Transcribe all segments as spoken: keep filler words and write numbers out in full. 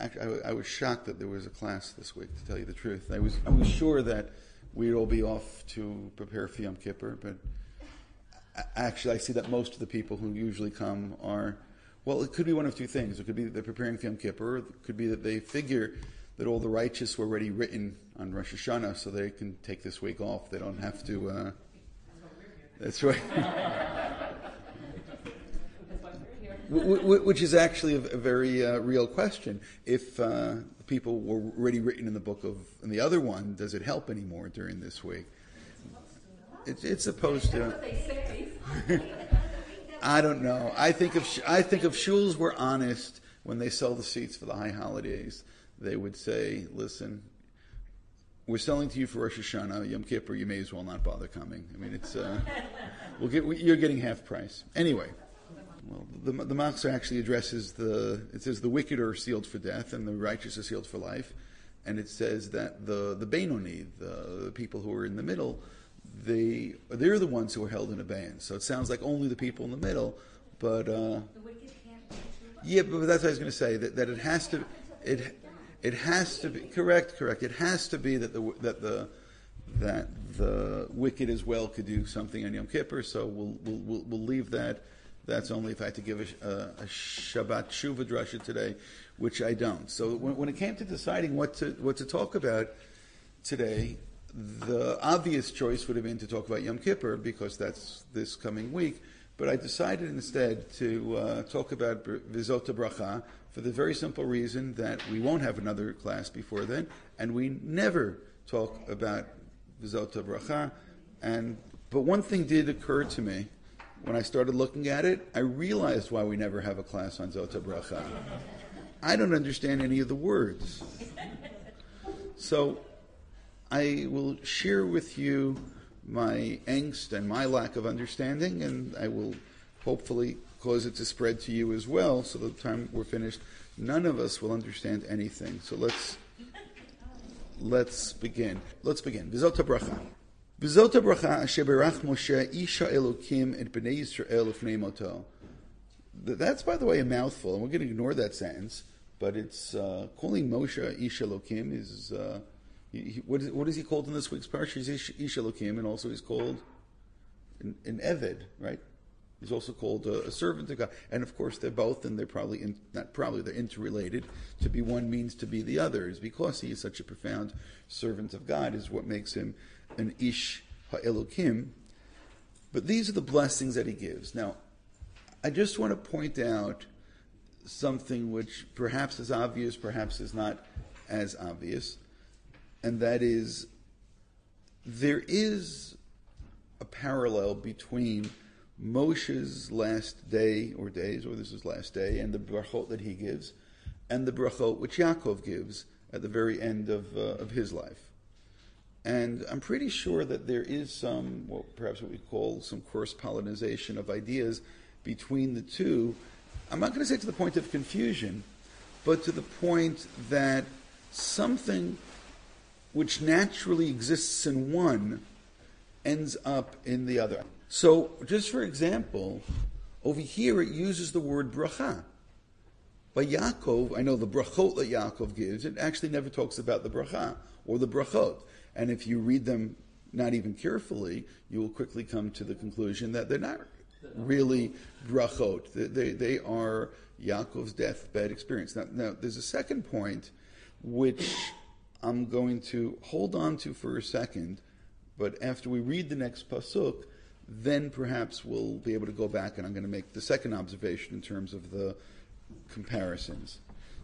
actually, I, I was shocked that there was a class this week, to tell you the truth. I was I was sure that we'd all be off to prepare for Yom Kippur, but actually I see that most of the people who usually come are, well, it could be one of two things. It could be that they're preparing for Yom Kippur, or it could be that they figure that all the righteous were already written on Rosh Hashanah, so they can take this week off. They don't have to... Uh, that's right. Which is actually a, a very uh, real question. If uh, people were already written in the book of, in the other one, does it help anymore during this week? It, it's supposed to. I don't know. I think if I think if shuls were honest when they sell the seats for the high holidays, they would say, "Listen, we're selling to you for Rosh Hashanah, Yom Kippur. You may as well not bother coming. I mean, it's uh, we'll get you're getting half price anyway." Well, the the Machzor actually addresses the. It says the wicked are sealed for death and the righteous are sealed for life, and it says that the the Beinoni, the, the people who are in the middle, they they're the ones who are held in abeyance. So it sounds like only the people in the middle, but uh, the wicked can't. Yeah, but that's what I was going to say. That, that it has to it it has to be correct. Correct. It has to be that the that the that the wicked as well could do something on Yom Kippur. So we'll we'll we'll, we'll leave that. That's only if I had to give a, a, a Shabbat Shuvah drasha today, which I don't. So when, when it came to deciding what to what to talk about today, the obvious choice would have been to talk about Yom Kippur because that's this coming week. But I decided instead to uh, talk about Vizot HaBracha for the very simple reason that we won't have another class before then, and we never talk about Vizot HaBracha. And but one thing did occur to me. When I started looking at it, I realized why we never have a class on Zot HaBracha. I don't understand any of the words. So I will share with you my angst and my lack of understanding, and I will hopefully cause it to spread to you as well, so by the time we're finished, none of us will understand anything. So let's let's begin. Let's begin. V'zot HaBracha. V'zot HaBracha asher berach Moshe isha Elokim et bnei Yisrael ufnei moto. That's, by the way, a mouthful, and we're going to ignore that sentence, but it's uh, calling Moshe Ish Elokim is, uh, he, he, what, is what is he called in this week's parsha? He's Ish, Ish Elokim, and also he's called an, an Eved, right? He's also called a, a servant of God. And of course they're both, and they're probably, in, not probably, they're interrelated. To be one means to be the other. Is because he is such a profound servant of God is what makes him an Ish HaElokim. But these are the blessings that he gives. Now, I just want to point out something which perhaps is obvious, perhaps is not as obvious, and that is there is a parallel between Moshe's last day or days, or this is last day, and the brachot that he gives, and the brachot which Yaakov gives at the very end of uh, of his life. And I'm pretty sure that there is some, well, perhaps what we call some cross-pollination of ideas between the two. I'm not going to say to the point of confusion, but to the point that something which naturally exists in one ends up in the other. So, just for example, over here it uses the word bracha. By Yaakov, I know the brachot that Yaakov gives, it actually never talks about the bracha or the brachot. And if you read them not even carefully, you will quickly come to the conclusion that they're not really brachot. They, they, they are Yaakov's deathbed experience. Now, now, there's a second point which I'm going to hold on to for a second, but after we read the next pasuk, then perhaps we'll be able to go back and I'm going to make the second observation in terms of the comparisons.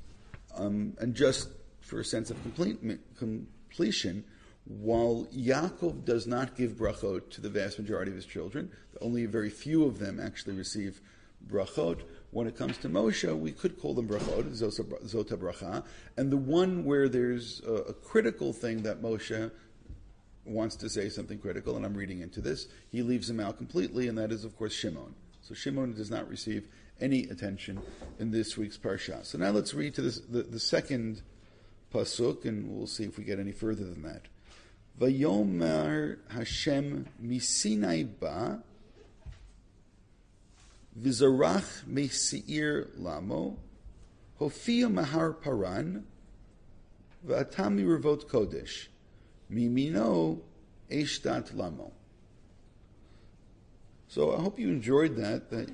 Um, and just for a sense of complete, completion, while Yaakov does not give brachot to the vast majority of his children, only a very few of them actually receive brachot. When it comes to Moshe, we could call them brachot, Zot HaBracha, and the one where there's a, a critical thing that Moshe wants to say something critical, and I'm reading into this, he leaves him out completely, and that is, of course, Shimon. So Shimon does not receive any attention in this week's parsha. So now let's read to this, the, the second pasuk, and we'll see if we get any further than that. Vayomer Hashem misinai ba v'zarach me'seir lamo Hofia Mahar Paran, V'atami Revot Kodesh, Mimino Eshtat Lamo. So I hope you enjoyed that. that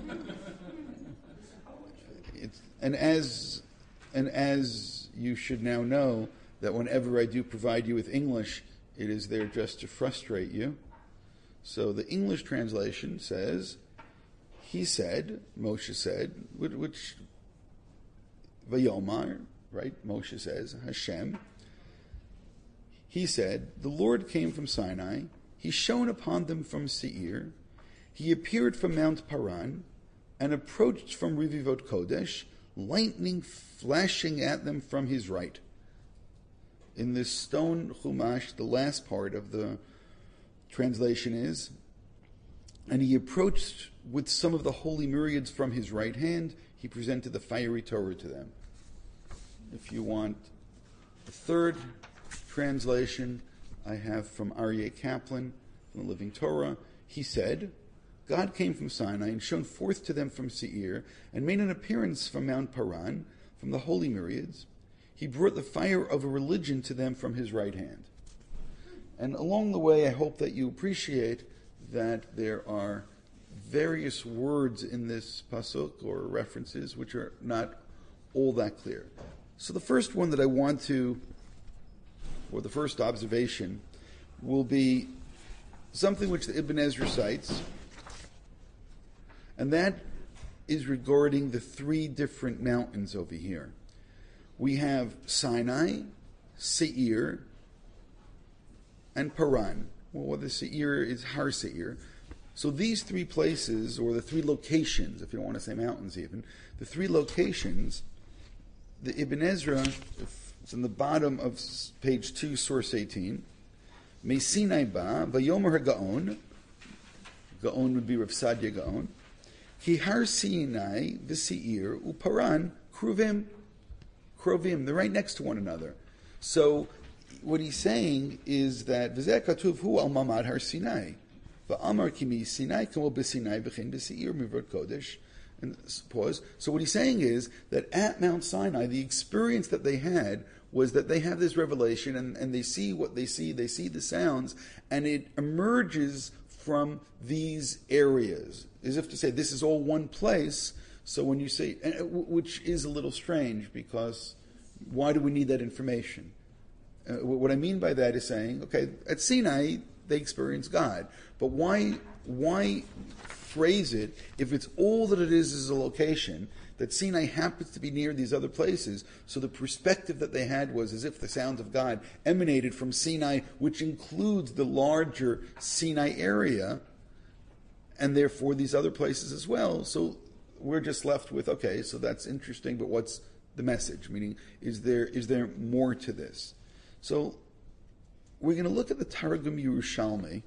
it's, and as and as you should now know, that whenever I do provide you with English, it is there just to frustrate you. So the English translation says, he said, Moshe said, which, Vayomar, right? Moshe says, Hashem. He said, the Lord came from Sinai, he shone upon them from Seir, he appeared from Mount Paran, and approached from Revivot Kodesh, lightning flashing at them from his right. In this stone Chumash, the last part of the translation is, and he approached with some of the holy myriads from his right hand, he presented the fiery Torah to them. If you want the third translation, I have from Aryeh Kaplan, from the Living Torah. He said, God came from Sinai and shone forth to them from Seir, and made an appearance from Mount Paran, from the holy myriads. He brought the fire of a religion to them from his right hand. And along the way, I hope that you appreciate that there are various words in this pasuk or references which are not all that clear. So the first one that I want to, or the first observation, will be something which the Ibn Ezra cites, and that is regarding the three different mountains over here. We have Sinai, Seir, and Paran. Well, the Seir is Har Seir. So these three places, or the three locations, if you don't want to say mountains even, the three locations, the Ibn Ezra, it's in the bottom of page two, source eighteen, Me Sinai ba, Vayomer HaGaon, Gaon would be Rav Sadia Gaon, Ki Har Sinai, V'Seir, Uparan, Kruvim, Krovim, they're right next to one another. So what he's saying is that V'zeh katuv hu al mamad Har Sinai, V'amar kimi Sinai kamo b'Sinai v'chein b'Seir mivot kodesh. And pause. So what he's saying is that at Mount Sinai, the experience that they had was that they have this revelation, and, and they see what they see, they see the sounds, and it emerges from these areas, as if to say this is all one place. So when you say, which is a little strange, because why do we need that information? Uh, what I mean by that is saying, okay, at Sinai they experience God, but why why phrase it if it's all that it is is a location, that Sinai happens to be near these other places? So the perspective that they had was as if the sounds of God emanated from Sinai, which includes the larger Sinai area, and therefore these other places as well. So we're just left with, okay, so that's interesting, but what's the message? Meaning, is there is there more to this? So we're going to look at the Targum Yerushalmi.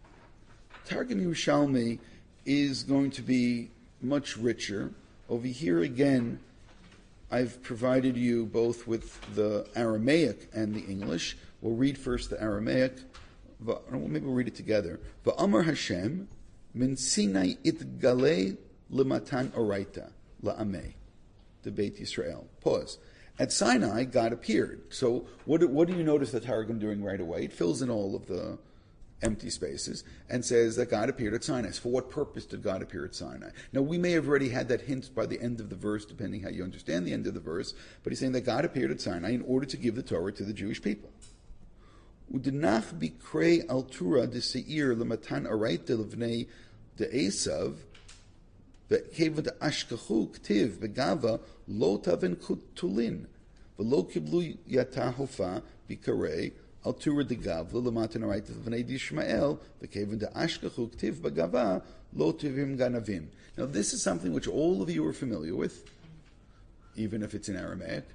Targum Yerushalmi is going to be much richer. Over here again, I've provided you both with the Aramaic and the English. We'll read first the Aramaic. Maybe we'll read it together. Va'amar Hashem min Sinai itgalei Lematan Oraita, La'ameh, the Beit Yisrael. Pause. At Sinai, God appeared. So what do, what do you notice the Targum doing right away? It fills in all of the empty spaces and says that God appeared at Sinai. So for what purpose did God appear at Sinai? Now, we may have already had that hint by the end of the verse, depending how you understand the end of the verse, but he's saying that God appeared at Sinai in order to give the Torah to the Jewish people. U'denach bikrei altura de seir lematan araita levnei de Esav, וכיוון דאשכחו כתיב בגאווה לא תבן כתולין ולא קיבלו יתה הופה ביקרא על תורה דגאווה למתן הרייתא לבני ישמעאל וכיוון דאשכחו כתיב בגאווה לא תבים גנבים. Now this is something which all of you are familiar with, even if it's in Aramaic,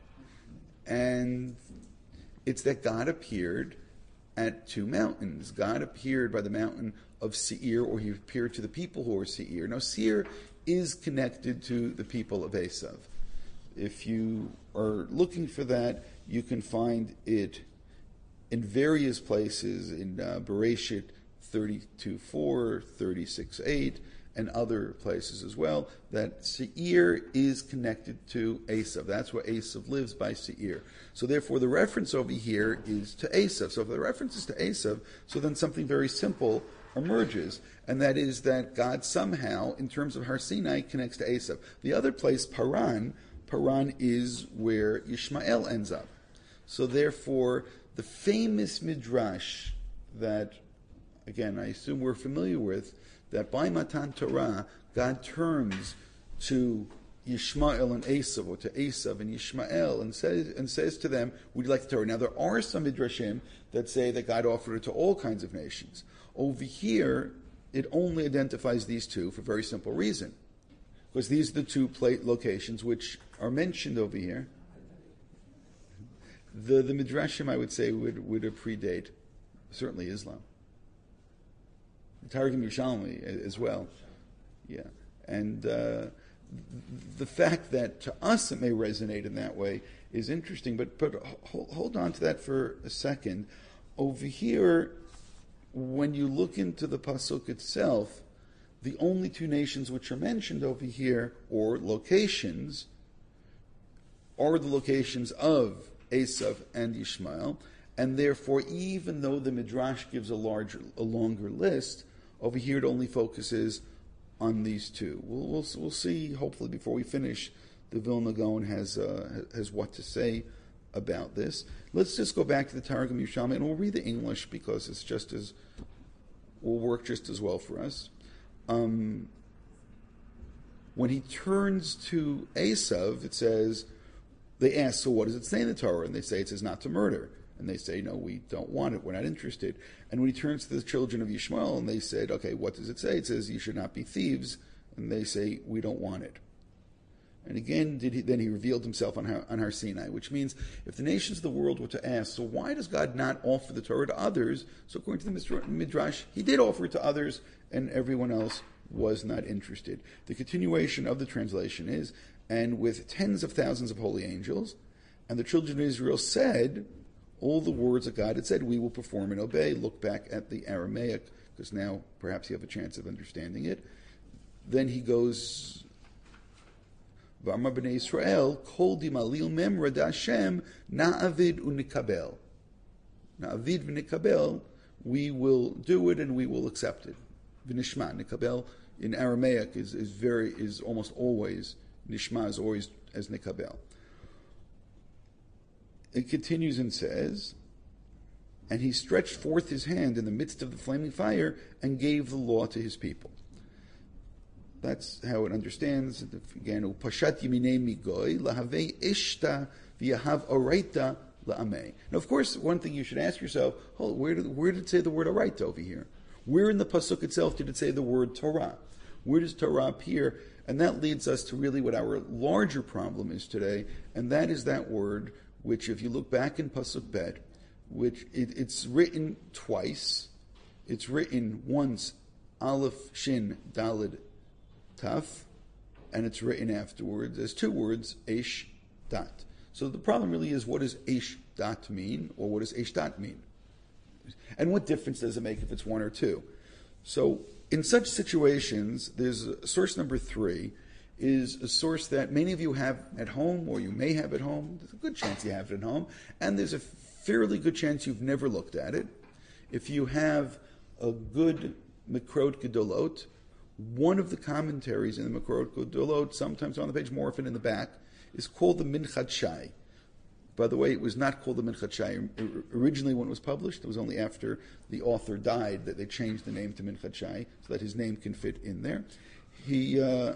and it's that God appeared at two mountains. God appeared by the mountain of Seir, or he appeared to the people who are Seir. Now Seir is connected to the people of Esav. If you are looking for that, you can find it in various places in uh, Bereshit thirty-two four, thirty-six eight, and other places as well, that Seir is connected to Esav. That's where Esav lives, by Seir. So therefore the reference over here is to Esav. So if the reference is to Esav, so then something very simple emerges, and that is that God somehow, in terms of Har Sinai, connects to Esav. The other place, Paran, Paran is where Yishmael ends up. So therefore, the famous midrash that, again, I assume we're familiar with, that by Matan Torah, God turns to Yishmael and Esav, or to Esav and Yishmael, and says and says to them, "Would you like the Torah?" Now, there are some midrashim that say that God offered it to all kinds of nations. Over here, it only identifies these two for a very simple reason, because these are the two plate locations which are mentioned over here. The the midrashim, I would say, would would predate certainly Islam. Targum Yerushalmi as well, yeah, and uh, the fact that to us it may resonate in that way is interesting. But but hold, hold on to that for a second. Over here, when you look into the pasuk itself, the only two nations which are mentioned over here, or locations, are the locations of Esav and Yishmael, and therefore, even though the midrash gives a larger, a longer list, over here it only focuses on these two. We'll, we'll, we'll see, hopefully, before we finish, the Vilna Gaon has uh, has what to say about this. Let's just go back to the Targum Yerushalmi, and we'll read the English because it's just as will work just as well for us. Um, when he turns to Esav, it says, they ask, so what does it say in the Torah? And they say it says not to murder. And they say, no, we don't want it. We're not interested. And when he turns to the children of Yishmael, and they said, okay, what does it say? It says, you should not be thieves. And they say, we don't want it. And again, did he, then he revealed himself on Har, on Har Sinai, which means if the nations of the world were to ask, so why does God not offer the Torah to others? So according to the Midrash, he did offer it to others, and everyone else was not interested. The continuation of the translation is, and with tens of thousands of holy angels, and the children of Israel said all the words that God had said, we will perform and obey. Look back at the Aramaic, because now perhaps you have a chance of understanding it. Then he goes, V'amar b'nei Yisrael, kol dimalil memra d'Hashem, na'avid u'nikabel. Na'avid v'nikabel, we will do it and we will accept it. V'nishma, nikabel in Aramaic is, is very is almost always, nishma is always as nikabel. It continues and says, and he stretched forth his hand in the midst of the flaming fire and gave the law to his people. That's how it understands. Again, upashat yiminei migoy lahavei ishta v'yahav oraita la'amei. Now, of course, one thing you should ask yourself: oh, where did where did it say the word oraita over here? Where in the pasuk itself did it say the word Torah? Where does Torah appear? And that leads us to really what our larger problem is today, and that is that word, which, if you look back in pasuk bet, which it, it's written twice. It's written once, Aleph Shin Dalid Taf, and it's written afterwards as two words, Eish Dat. So the problem really is, what does Eish Dat mean, or what does Eish Dat mean? And what difference does it make if it's one or two? So in such situations, there's a source number three, is a source that many of you have at home, or you may have at home. There's a good chance you have it at home, and there's a fairly good chance you've never looked at it. If you have a good Mikrot Gedolot, one of the commentaries in the Mikrot Gedolot, sometimes on the page, more often in the back, is called the Minchat Shai. By the way, it was not called the Minchat Shai. Originally, when it was published, it was only after the author died that they changed the name to Minchat Shai, so that his name can fit in there. He... Uh,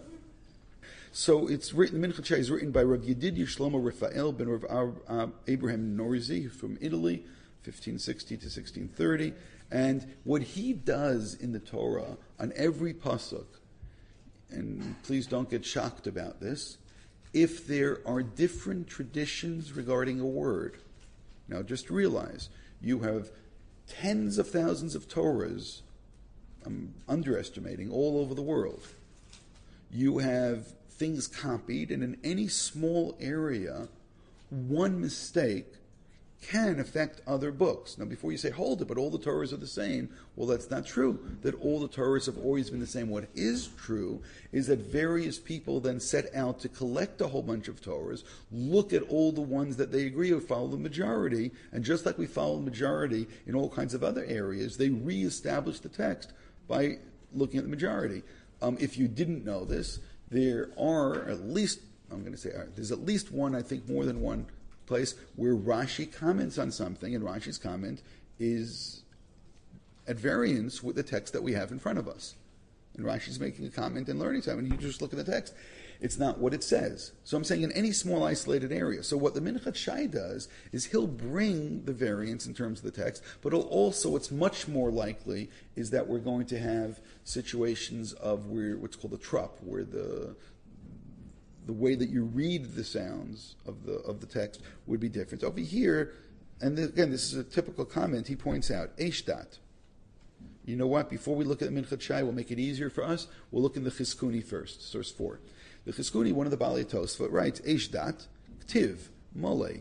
So it's written. The Minchat Shai is written by Rav Yedidia Shlomo Raphael ben Rav uh, Abraham Norzi from Italy, fifteen sixty to sixteen thirty. And what he does in the Torah on every pasuk, and please don't get shocked about this, if there are different traditions regarding a word. Now, just realize you have tens of thousands of Torahs. I'm underestimating all over the world. You have things copied, and in any small area, one mistake can affect other books. Now, before you say, hold it, but all the Torahs are the same, well, that's not true, that all the Torahs have always been the same. What is true is that various people then set out to collect a whole bunch of Torahs, look at all the ones that they agree with, follow the majority, and just like we follow the majority in all kinds of other areas, they reestablish the text by looking at the majority. Um, if you didn't know this, there are at least, I'm going to say, uh, there's at least one, I think more than one, place where Rashi comments on something, and Rashi's comment is at variance with the text that we have in front of us. And Rashi's making a comment in learning time, and you just look at the text. It's not what it says. So I'm saying in any small isolated area. So what the Minchat Shai does is he'll bring the variance in terms of the text, but also what's much more likely is that we're going to have situations of where what's called a trup, where the the way that you read the sounds of the of the text would be different. Over here, and again, this is a typical comment, he points out, Eishdat. You know what? Before we look at the Minchat Shai, we'll make it easier for us. We'll look in the Chizkuni first, source four. The Chizkuni, one of the Balei Tosfot, writes, Eishdat, Ktiv, Mole,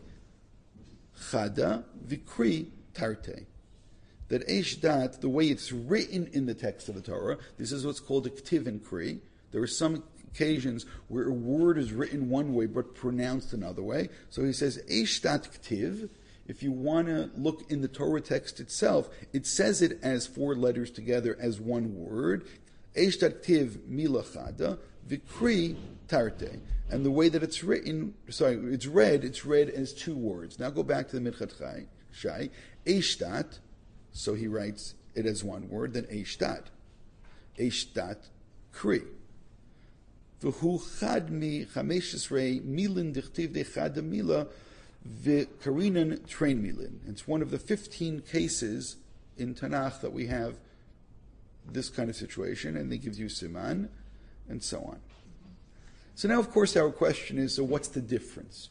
Chada, Vikri, Tarte. That Eishdat, the way it's written in the text of the Torah, this is what's called a Ktiv and Kri. There are some occasions where a word is written one way but pronounced another way. So he says, Eishtat Ktiv. If you want to look in the Torah text itself, it says it as four letters together as one word. Eishtat Ktiv Mila Chada, Vikri Tarte. And the way that it's written, sorry, it's read, it's read as two words. Now go back to the Minchat Shai. Eishtat, so he writes it as one word, then Eishtat. Eishtat Kri. V'hu chad mi chamesh esrei milin dichtiv de chad mila v'karinan train milin. It's one of the fifteen cases in Tanakh that we have this kind of situation, and they give you siman, and so on. So now, of course, our question is, so what's the difference?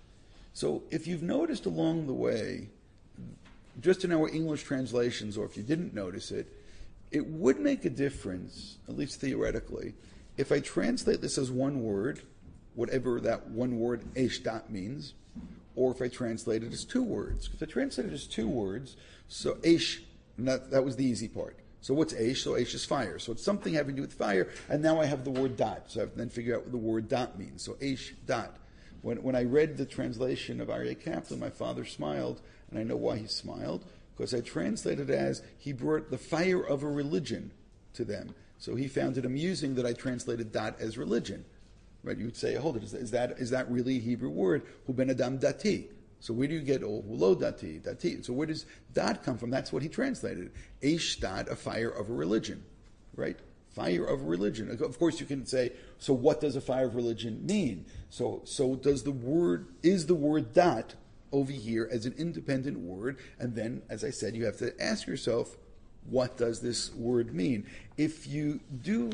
So if you've noticed along the way, just in our English translations, or if you didn't notice it, it would make a difference, at least theoretically, if I translate this as one word, whatever that one word Eishdat means, or if I translate it as two words. If I translate it as two words, so Eish, that, that was the easy part. So what's Eish? So Eish is fire. So it's something having to do with fire, and now I have the word dot. So I have to then figure out what the word dot means. So Eish dot. When, when I read the translation of Aryeh Kaplan, my father smiled, and I know why he smiled, because I translated it as he brought the fire of a religion to them. So he found it amusing that I translated dot as religion. Right? You would say, hold it, is that, is that, is that really a Hebrew word? Hu ben adam dati. So where do you get, oh, lo dati, dati? So where does dot come from? That's what he translated. Eish dot, a fire of a religion. Right? Fire of religion. Of course you can say, so what does a fire of religion mean? So, so does the word, is the word dot over here as an independent word? And then, as I said, you have to ask yourself, what does this word mean? If you do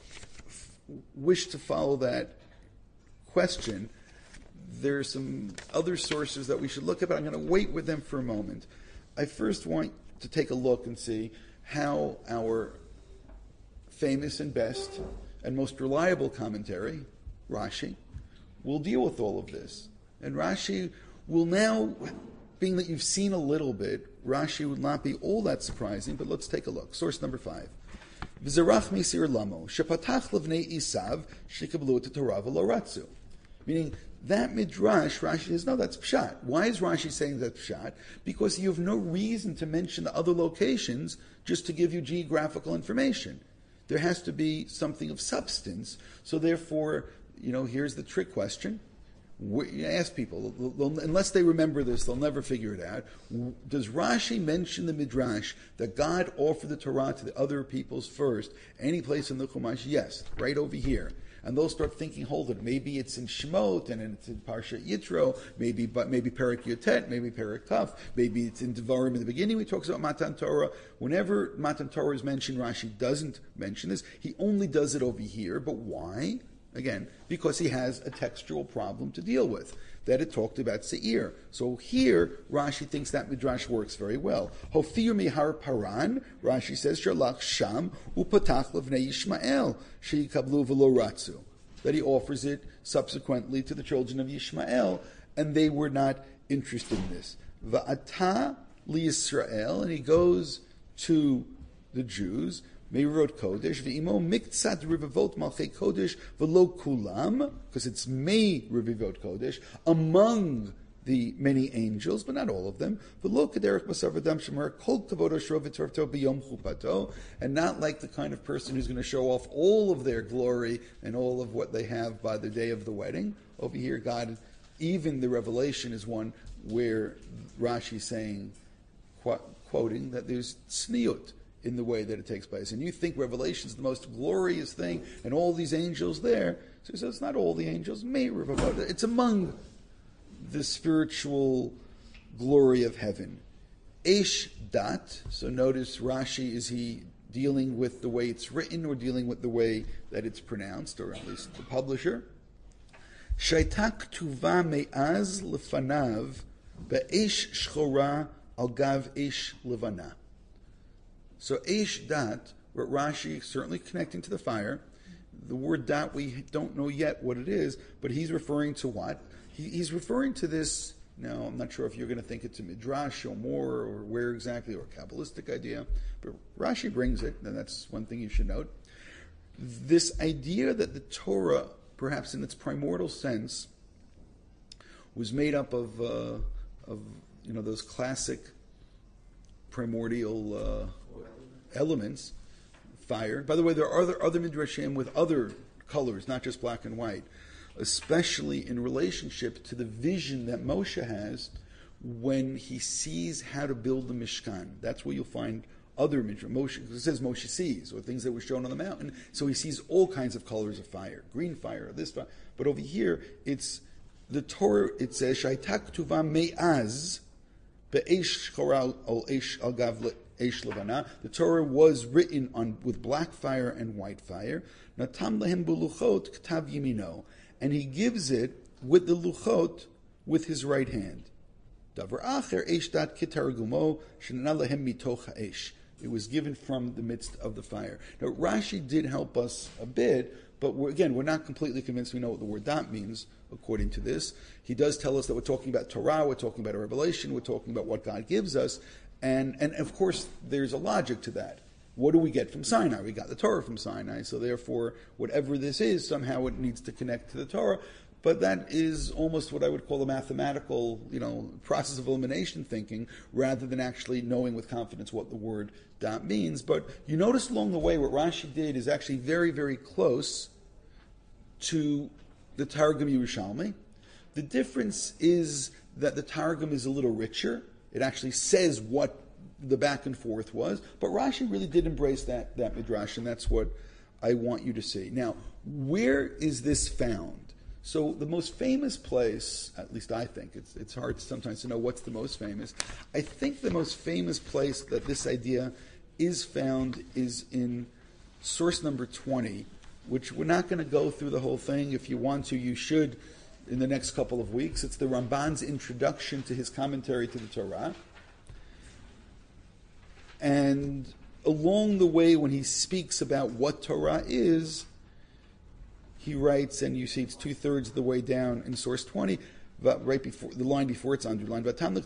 f- wish to follow that question, there are some other sources that we should look at, but I'm going to wait with them for a moment. I first want to take a look and see how our famous and best and most reliable commentary, Rashi, will deal with all of this. And Rashi will now, being that you've seen a little bit, Rashi would not be all that surprising, but let's take a look. Source number five. V'zerach misir lamo, shepatach levnei isav, shekablu et Torah v'lo ratzu. Meaning, that midrash, Rashi says, no, that's pshat. Why is Rashi saying that's pshat? Because you have no reason to mention the other locations just to give you geographical information. There has to be something of substance. So therefore, you know, here's the trick question. We ask people, they'll, unless they remember this, they'll never figure it out. Does Rashi mention the Midrash that God offered the Torah to the other peoples first? Any place in the Chumash? Yes, right over here. And they'll start thinking, hold it, maybe it's in Shemot, and it's in Parsha Yitro, maybe but maybe Perek Yotet, maybe Perek Taf, maybe it's in Devarim in the beginning. We talk about Matan Torah. Whenever Matan Torah is mentioned, Rashi doesn't mention this. He only does it over here. But why? Again, because he has a textual problem to deal with, that it talked about Seir. So here, Rashi thinks that Midrash works very well. Hofir mihar paran, Rashi says, Shalach sham upatach levnei Yishmael, sheikablu v'lo ratzu. That he offers it subsequently to the children of Yishmael, and they were not interested in this. Va'ata liYisrael, and he goes to the Jews, Meirot Kodesh, V'imo miktzat revivot malchei Kodesh v'lo kulam, because it's Mei revivot Kodesh, among the many angels, but not all of them. V'lo kederech basar v'dam shemer kol kavod ashro v'torto b'yom chupato, and not like the kind of person who's going to show off all of their glory and all of what they have by the day of the wedding. Over here, God, even the revelation is one where Rashi is saying, qu- quoting, that there's tzniut in the way that it takes place. And you think Revelation is the most glorious thing, and all these angels there. So he says, it's not all the angels. It's among the spiritual glory of heaven. Eish dat. So notice Rashi, is he dealing with the way it's written or dealing with the way that it's pronounced, or at least the publisher? Shaitak tuva me'az lefanav be'esh shchora al gav esh levana. So eish dat, what Rashi certainly connecting to the fire. The word dat, we don't know yet what it is, but he's referring to what? He, he's referring to this. Now, I'm not sure if you're going to think it's a midrash or more, or where exactly, or a Kabbalistic idea, but Rashi brings it, and that's one thing you should note. This idea that the Torah, perhaps in its primordial sense, was made up of, uh, of you know, those classic primordial uh, elements, fire. By the way, there are other, other midrashim with other colors, not just black and white, especially in relationship to the vision that Moshe has when he sees how to build the Mishkan. That's where you'll find other midrash. Moshe, it says Moshe sees, or things that were shown on the mountain. So he sees all kinds of colors of fire, green fire, this fire. But over here, it's the Torah. It says Shaitak tuva me'az be'esh choral al esh al gav esh levana. The Torah was written on with black fire and white fire. Natam lehem buluchot k'tav yimino, and he gives it with the luchot with his right hand. Davar acher esh dat kitargumo shenana lehem mitoch ha'esh. It was given from the midst of the fire. Now, Rashi did help us a bit, but we're, again, we're not completely convinced we know what the word dat means, according to this. He does tell us that we're talking about Torah, we're talking about a revelation, we're talking about what God gives us, and, and of course, there's a logic to that. What do we get from Sinai? We got the Torah from Sinai, so therefore, whatever this is, somehow it needs to connect to the Torah. But that is almost what I would call a mathematical, you know, process of elimination thinking, rather than actually knowing with confidence what the word dat means. But you notice along the way what Rashi did is actually very, very close to the Targum Yerushalmi. The difference is that the Targum is a little richer. It actually says what the back and forth was. But Rashi really did embrace that, that midrash, and that's what I want you to see. Now, where is this found? So the most famous place, at least I think, it's it's hard sometimes to know what's the most famous. I think the most famous place that this idea is found is in source number twenty, which we're not going to go through the whole thing. If you want to, you should in the next couple of weeks. It's the Ramban's introduction to his commentary to the Torah. And along the way, when he speaks about what Torah is, he writes, and you see it's two-thirds of the way down in source twenty, right before the line before it's underlined, because when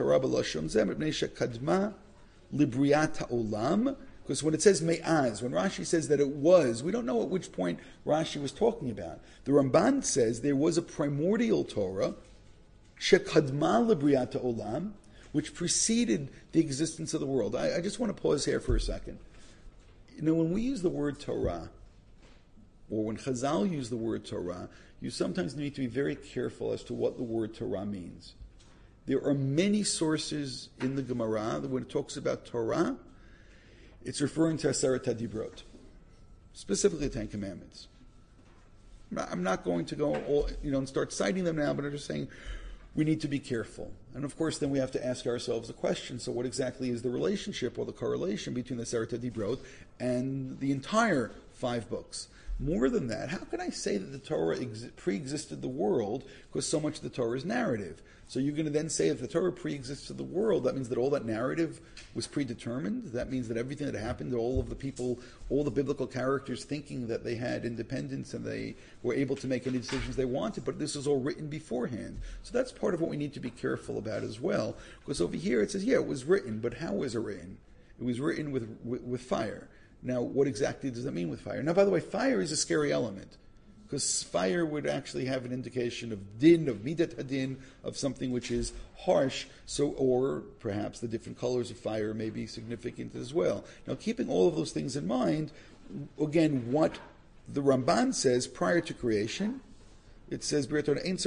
it says me'az, when Rashi says that it was, we don't know at which point Rashi was talking about. The Ramban says there was a primordial Torah, shekadma libriyata olam, which preceded the existence of the world. I, I just want to pause here for a second. You know, when we use the word Torah, or when Chazal use the word Torah, you sometimes need to be very careful as to what the word Torah means. There are many sources in the Gemara that when it talks about Torah, it's referring to Aseret HaDibrot, specifically the Ten Commandments. I'm not going to go all, you know, and start citing them now, but I'm just saying we need to be careful. And of course, then we have to ask ourselves a question. So what exactly is the relationship or the correlation between the Aseret HaDibrot and the entire five books? More than that, how can I say that the Torah ex- pre-existed the world? Because so much of the Torah is narrative. So you're going to then say if the Torah pre-existed the world, that means that all that narrative was predetermined? That means that everything that happened, all of the people, all the biblical characters thinking that they had independence and they were able to make any decisions they wanted, but this was all written beforehand. So that's part of what we need to be careful about as well. Because over here it says, yeah, it was written, but how was it written? It was written with, with, with fire. Now, what exactly does that mean with fire? Now, by the way, fire is a scary element, because fire would actually have an indication of din, of midat hadin, of something which is harsh, so, or perhaps the different colors of fire may be significant as well. Now, keeping all of those things in mind, again, what the Ramban says prior to creation, it says, the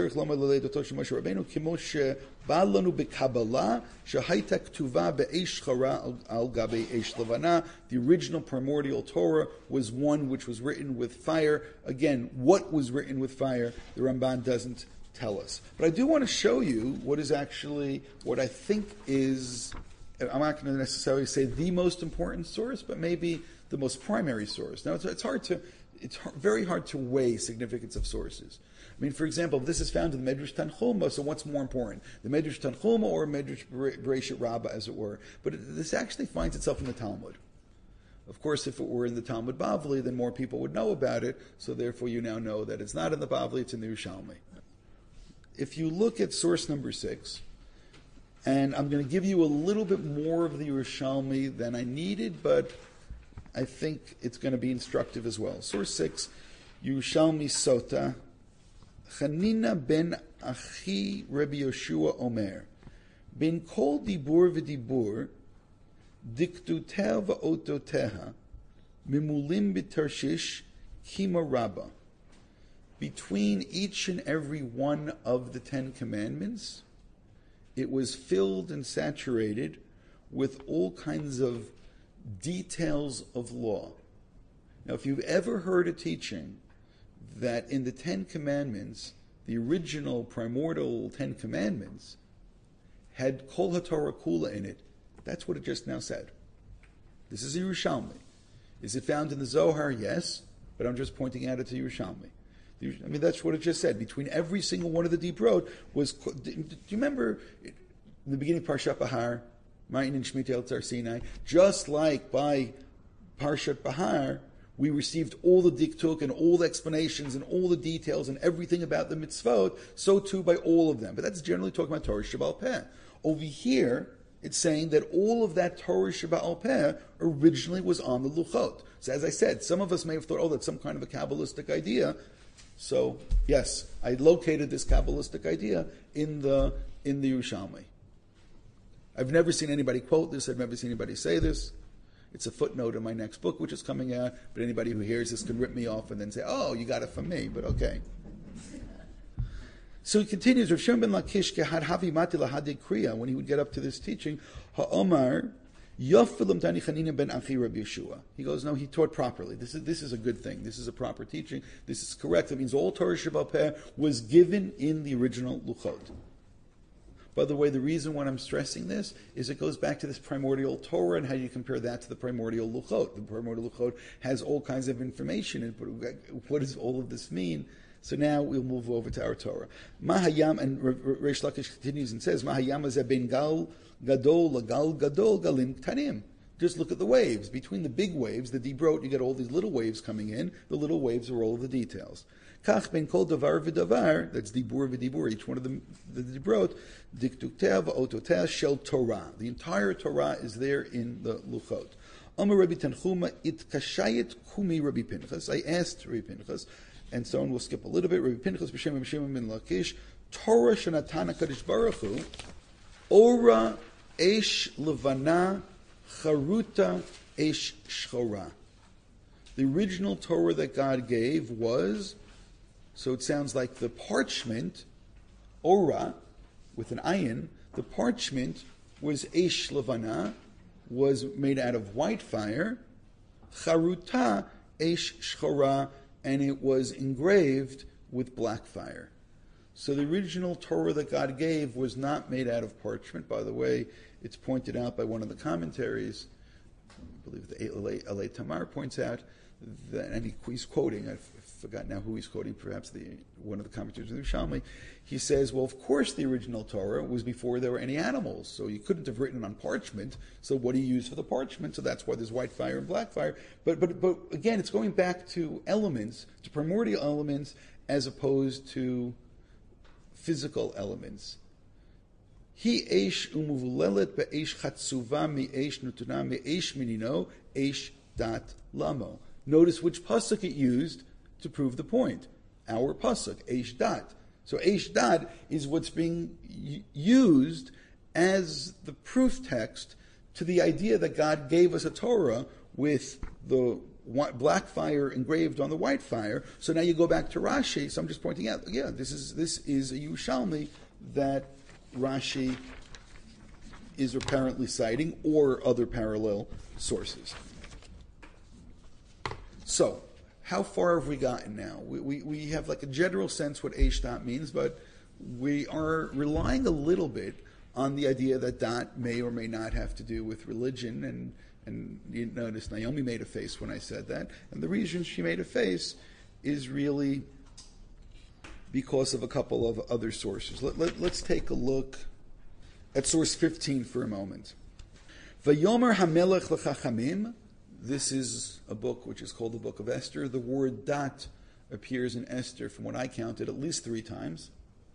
original primordial Torah was one which was written with fire. Again, what was written with fire, the Ramban doesn't tell us. But I do want to show you what is actually, what I think is, I'm not going to necessarily say the most important source, but maybe the most primary source. Now, it's, it's hard to, it's hard, very hard to weigh significance of sources. I mean, for example, this is found in the Medrash Tanchuma, so what's more important, the Medrash Tanchuma or Medrash Bereshit Rabbah, as it were? But it, this actually finds itself in the Talmud. Of course, if it were in the Talmud Bavli, then more people would know about it, so therefore you now know that it's not in the Bavli, it's in the Yerushalmi. If you look at source number six, and I'm going to give you a little bit more of the Yerushalmi than I needed, but I think it's going to be instructive as well. Source six, Yerushalmi Sota, Chanina ben Achi Rabbi Yoshua Omer, Ben kol dibur v'dibur, diktuteha v'ototeha, mimulim b'tarshish kima rabba. Between each and every one of the Ten Commandments, it was filled and saturated with all kinds of details of law. Now, if you've ever heard a teaching that in the Ten Commandments, the original primordial Ten Commandments had Kol HaTorah Kula in it, that's what it just now said. This is Yerushalmi. Is it found in the Zohar? Yes, but I'm just pointing out it to Yerushalmi. I mean, that's what it just said. Between every single one of the deep road was. Do you remember in the beginning of Parshat Bahar, Ma'in and Shemitah El Tzar Sinai? Just like by Parshat Bahar, we received all the diktuk and all the explanations and all the details and everything about the mitzvot, so too by all of them. But that's generally talking about Torah Sheba'al Peh. Over here, it's saying that all of that Torah Sheba'al Peh originally was on the Luchot. So as I said, some of us may have thought, oh, that's some kind of a Kabbalistic idea. So, yes, I located this Kabbalistic idea in the in the Yerushalmi. I've never seen anybody quote this. I've never seen anybody say this. It's a footnote in my next book, which is coming out, but anybody who hears this can rip me off and then say, oh, you got it from me, but okay. So he continues, Rav Shimon ben Lakish kehad havi mati lahadik kriya, when he would get up to this teaching, ha'omar yofilim tani chanina ben achi Rabbi Yeshua. He goes, no, he taught properly. This is this is a good thing. This is a proper teaching. This is correct. That means all Torah Sheba'al Peh was given in the original Luchot. By the way, the reason why I'm stressing this is it goes back to this primordial Torah and how you compare that to the primordial Luchot. The primordial Luchot has all kinds of information, and what does all of this mean? So now we'll move over to our Torah. Mahayam, and Reish Lakish continues and says, Mahayam azeh ben gal gadol lagal gadol galim ktanim. Just look at the waves. Between the big waves, the Dibrot, you get all these little waves coming in. The little waves are all of the details. Kach ben kol davar v'davar, that's Dibur v'dibur, each one of the, the Dibrot, diktukteh v'ototeh shel Torah. The entire Torah is there in the Luchot. Amar Rabbi Tanchuma, it kashayet kumi Rabbi Pinchas. I asked Rabbi Pinchas, and so on, we'll skip a little bit. Rabbi Pinchas b'shem Rabbi Shimon ben Lakish, Torah shenatan HaKadosh Baruch Hu, ora esh levana charuta esh shchora. The original Torah that God gave was, so it sounds like the parchment, ora, with an ayin, the parchment was esh levana, was made out of white fire, charuta esh shchora, and it was engraved with black fire. So the original Torah that God gave was not made out of parchment. By the way, it's pointed out by one of the commentaries, I believe the Alei Tamar points out, that, and he, he's quoting, I forgot now who he's quoting, perhaps the one of the commentators of the Yerushalmi. He says, well, of course the original Torah was before there were any animals, so you couldn't have written on parchment, so what do you use for the parchment? So that's why there's white fire and black fire. But, but, but again, it's going back to elements, to primordial elements, as opposed to physical elements. He eish umuvulelet be'eish chatsuva mi'eish nutuna mi'eish minino eish dat lamo. Notice which pasuk it used to prove the point. Our pasuk, eish dat. So eish dat is what's being used as the proof text to the idea that God gave us a Torah with the black fire engraved on the white fire. So now you go back to Rashi. So I'm just pointing out, yeah, this is this is a Yerushalmi that Rashi is apparently citing, or other parallel sources. So, how far have we gotten now? We, we, we have like a general sense what eish dot means, but we are relying a little bit on the idea that dot may or may not have to do with religion, and and you notice Naomi made a face when I said that, and the reason she made a face is really because of a couple of other sources. Let, let, let's take a look at source fifteen for a moment. Vayomer hamelech l'chachamim. This is a book which is called the Book of Esther. The word dat appears in Esther, from what I counted, at least three times.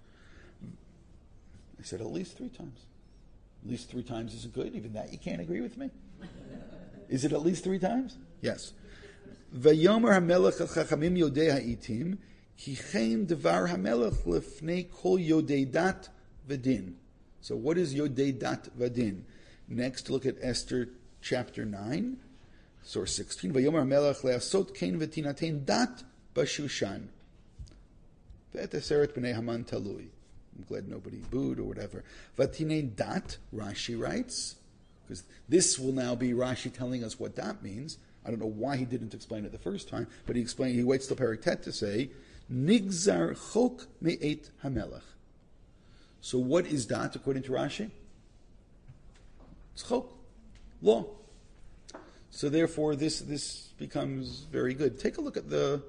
I said at least three times. At least three times isn't good. Even that you can't agree with me. Is it at least three times? Yes. Vayomer hamelech l'chachamim yodei ha'itim ki chen devar hamelech lefnei kol yodei dat v'din. So what is yodei dat v'din? Next, look at Esther chapter nine. Source sixteen. Vayomer Melech le'asot kein v'tinatein dat b'shushan. V'eteseret b'nei Haman talui. I'm glad nobody booed or whatever. V'tinein dat, Rashi writes, because this will now be Rashi telling us what dat means. I don't know why he didn't explain it the first time, but he explained. He waits till Perek Tet to say, Nigzar chok me'et hamelech. So what is dat according to Rashi? It's chok, law. So therefore, this this becomes very good. Take a look at the.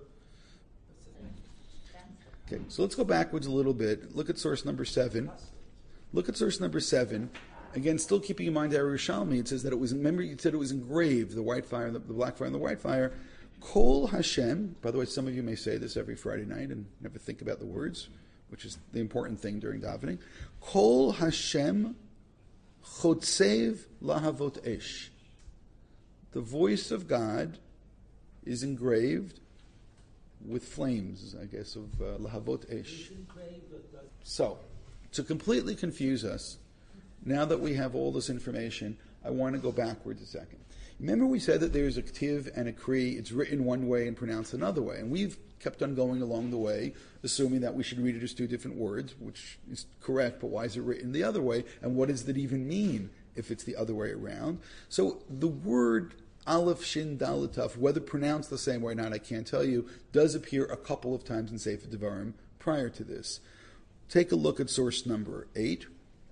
Okay, so let's go backwards a little bit. Look at source number seven. Look at source number seven. Again, still keeping in mind Yerushalmi, it says that it was. Remember, it said it was engraved. The white fire, the, the black fire, and the white fire. Kol Hashem. By the way, some of you may say this every Friday night and never think about the words, which is the important thing during davening. Kol Hashem chotsev lahavot esh. The voice of God is engraved with flames, I guess, of uh, lahavot esh. So, to completely confuse us, now that we have all this information, I want to go backwards a second. Remember we said that there's a ktiv and a kri, it's written one way and pronounced another way, and we've kept on going along the way, assuming that we should read it as two different words, which is correct, but why is it written the other way, and what does that even mean if it's the other way around? So the word Aleph, Shin, Dalet, Taf, whether pronounced the same way or not, I can't tell you, does appear a couple of times in Sefer Devarim prior to this. Take a look at source number eight.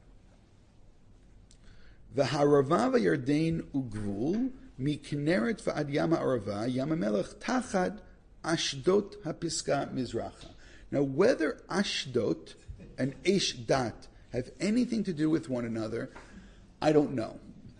V'harava v'yardein ugvul mikneret v'ad yama arava yama melech tachad Ashdot hapiska mizracha. Now, whether Ashdot and Eish Dat have anything to do with one another, I don't know.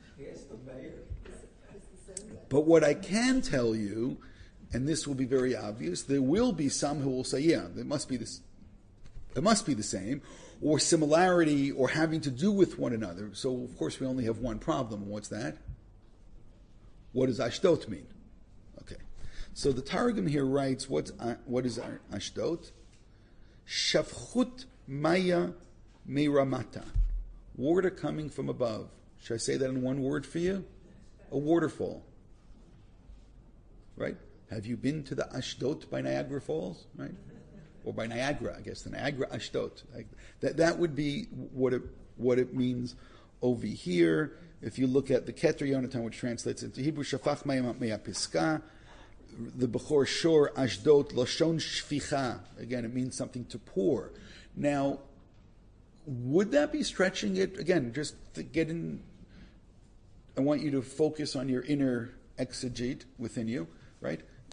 But what I can tell you, and this will be very obvious, there will be some who will say, yeah, there must be this, it must be the same, or similarity, or having to do with one another. So, of course, we only have one problem. What's that? What does Ashdot mean? Okay. So the Targum here writes, what's, uh, what is Ashdot? Shavchut Maya Meiramata. Water coming from above. Should I say that in one word for you? A waterfall. Right? Have you been to the Ashdot by Niagara Falls? Right? Or by Niagara, I guess, the Niagara Ashdot. Like, that, that would be what it, what it means over here. If you look at the Keter Yonatan, which translates into Hebrew, Shafach Maya Piska, the Bechor Shor Ashdot Lashon Shficha. Again, it means something to pour. Now, would that be stretching it? Again, just to get in, I want you to focus on your inner exegete within you, right?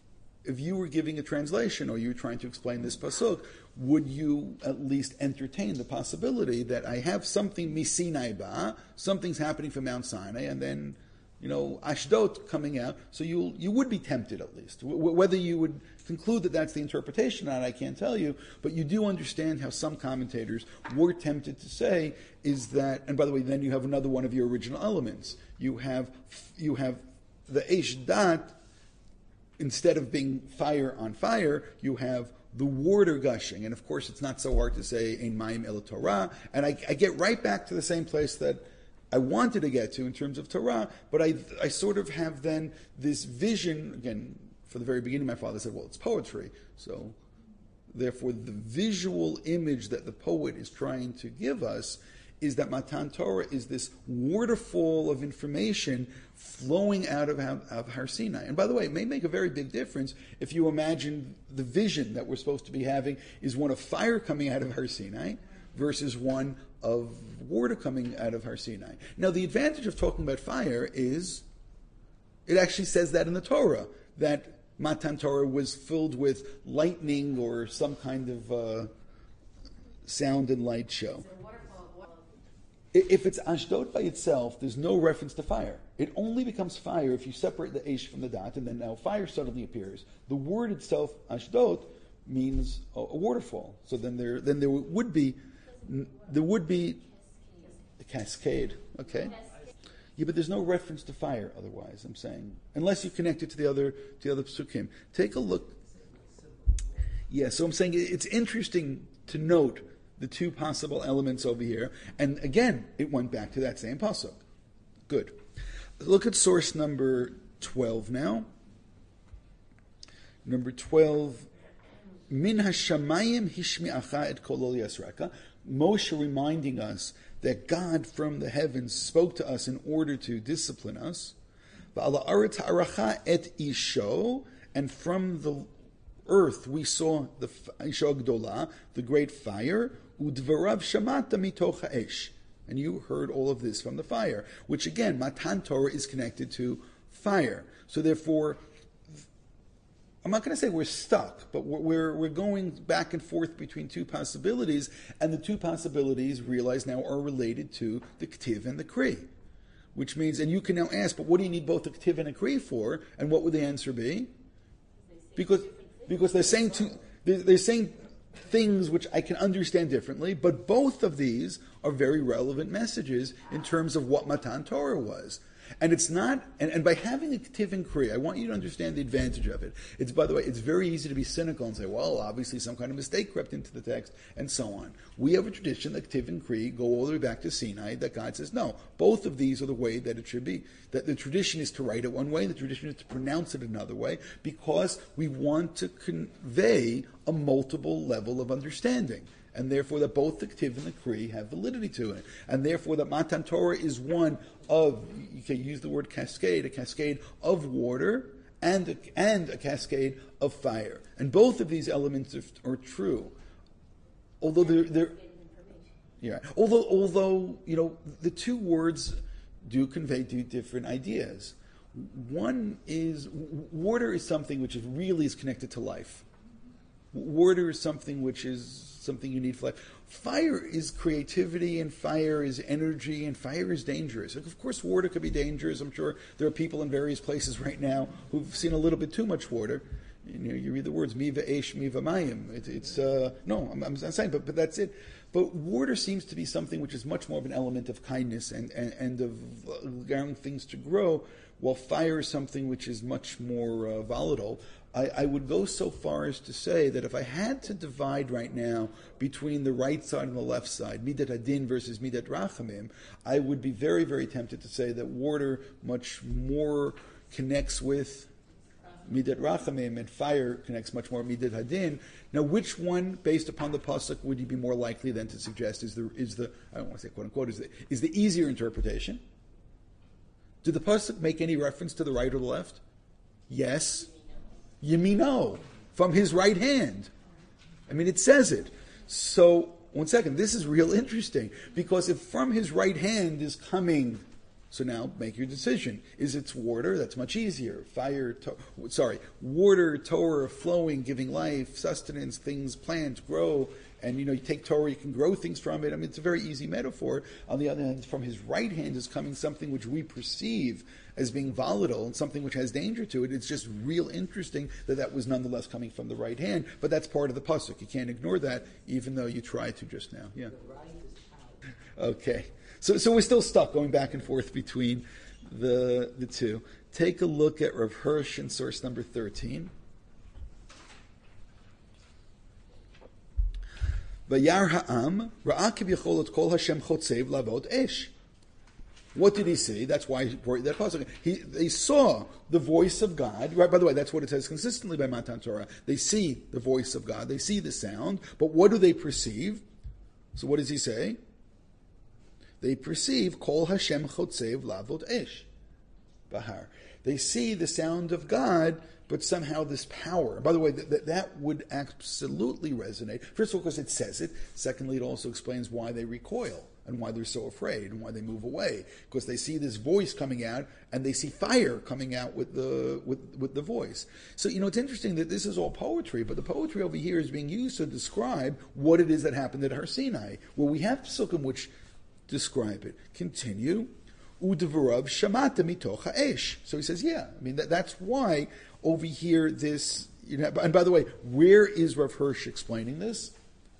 if you were giving a translation or you were trying to explain this pasuk, would you at least entertain the possibility that I have something misinai ba, something's happening from Mount Sinai, and then, you know, Ashdod coming out, so you you would be tempted at least. W- whether you would conclude that that's the interpretation, and I can't tell you, but you do understand how some commentators were tempted to say is that, and by the way, then you have another one of your original elements. You have you have the Eshdat, instead of being fire on fire, you have the water gushing. And of course, it's not so hard to say, Ein Mayim El Torah. And I, I get right back to the same place that I wanted to get to in terms of Torah, but I, I sort of have then this vision, again, for the very beginning, my father said, well, it's poetry. So therefore, the visual image that the poet is trying to give us is that Matan Torah is this waterfall of information flowing out of, out of Har Sinai. And by the way, it may make a very big difference if you imagine the vision that we're supposed to be having is one of fire coming out of Har Sinai versus one of water coming out of Har Sinai. Now, the advantage of talking about fire is it actually says that in the Torah, that Matan Torah was filled with lightning or some kind of uh, sound and light show. If it's Ashdod by itself, there's no reference to fire. It only becomes fire if you separate the Eish from the dot, and then now fire suddenly appears. The word itself, Ashdod, means a, a waterfall. So then there, then there would be, there would be a cascade. Okay. Yeah, but there's no reference to fire otherwise. I'm saying, unless you connect it to the other, to the other psukim. Take a look. Yeah. So I'm saying it's interesting to note the two possible elements over here. And again, it went back to that same pasuk. Good. Look at source number twelve now. Number twelve. Min hashamayim hishmi'acha et kol yasraka. Moshe reminding us that God from the heavens spoke to us in order to discipline us. Va'ala aretz ha'aracha et isho. And from the earth we saw the Isha Gdola, the great fire, udvarav shamata mitoch ha'esh. And you heard all of this from the fire, which again, Matan Torah is connected to fire. So therefore, I'm not going to say we're stuck, but we're we're going back and forth between two possibilities, and the two possibilities, realize now, are related to the Ktiv and the Kri. Which means, and you can now ask, but what do you need both the Ktiv and the Kri for? And what would the answer be? Because because they're saying two, they're, they're saying things which I can understand differently, but both of these are very relevant messages in terms of what Matan Torah was. And it's not, and, and by having a Ktiv and Kri, I want you to understand the advantage of it. It's, by the way, it's very easy to be cynical and say, well, obviously some kind of mistake crept into the text, and so on. We have a tradition that Ktiv and Kri go all the way back to Sinai, that God says, no, both of these are the way that it should be. That the tradition is to write it one way, the tradition is to pronounce it another way, because we want to convey a multiple level of understanding. And therefore that both the Ktiv and the Kri have validity to it. And therefore that Matan Torah is one of, you can use the word cascade, a cascade of water and a, and a cascade of fire. And both of these elements are, are true. Although they're, they're yeah, although, although, you know, the two words do convey two different ideas. One is, water is something which is really is connected to life. Water is something which is something you need for life. Fire is creativity, and fire is energy, and fire is dangerous. Of course, water could be dangerous. I'm sure there are people in various places right now who've seen a little bit too much water. You know, you read the words "miva esh, miva mayim." It, it's uh, no, I'm, I'm saying, but but that's it. But water seems to be something which is much more of an element of kindness and and, and of allowing things to grow, while fire is something which is much more uh, volatile. I, I would go so far as to say that if I had to divide right now between the right side and the left side, Midat Hadin versus Midat Rachamim, I would be very, very tempted to say that water much more connects with Midat Rachamim and fire connects much more Midat Hadin. Now, which one, based upon the pasuk, would you be more likely then to suggest is the is the I don't want to say quote unquote is the is the easier interpretation? Did the pasuk make any reference to the right or the left? Yes. Yamino, from his right hand. I mean, it says it. So, one second, this is real interesting, because if from his right hand is coming So now make your decision. Is it water? That's much easier. Fire, to- sorry, water, Torah, flowing, giving life, sustenance, things, plants grow, and you know you take Torah, you can grow things from it. I mean, it's a very easy metaphor. On the other hand, from his right hand is coming something which we perceive as being volatile and something which has danger to it. It's just real interesting that that was nonetheless coming from the right hand. But that's part of the pasuk. You can't ignore that, even though you tried to just now. Yeah. Okay. So, so we're still stuck going back and forth between the the two. Take a look at Rav Hirsch in source number thirteen. Vayar ha'am ra'a kivyachol et kol Hashem chotzev lavot esh. What did he see? That's why that pasuk. He they saw the voice of God. Right. By the way, that's what it says consistently by Matan Torah. They see the voice of God. They see the sound. But what do they perceive? So what does he say? They perceive Kol Hashem Chotzev Lavot Esh Bahar. They see the sound of God, but somehow this power. By the way, that, that, that would absolutely resonate. First of all, because it says it. Secondly, it also explains why they recoil and why they're so afraid and why they move away. Because they see this voice coming out and they see fire coming out with the with, with the voice. So, you know, it's interesting that this is all poetry, but the poetry over here is being used to describe what it is that happened at Har Sinai, where we have psukim which describe it. Continue. Udvarav shamata mitoch ha'esh. So he says, yeah. I mean, that, that's why over here this. You know, and by the way, where is Rav Hirsch explaining this?